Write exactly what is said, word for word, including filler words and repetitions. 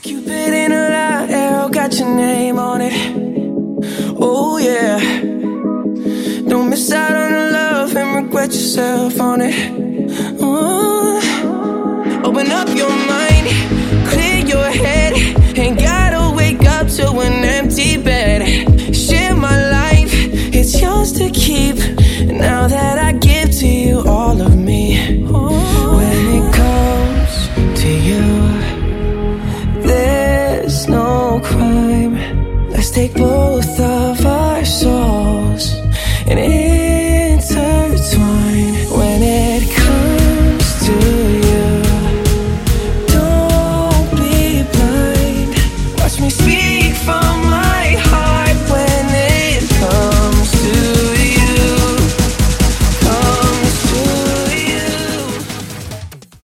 Cupid in a light arrow got your name on it. Oh yeah. Don't miss out on the love and regret yourself on it. Ooh. Open up your mind.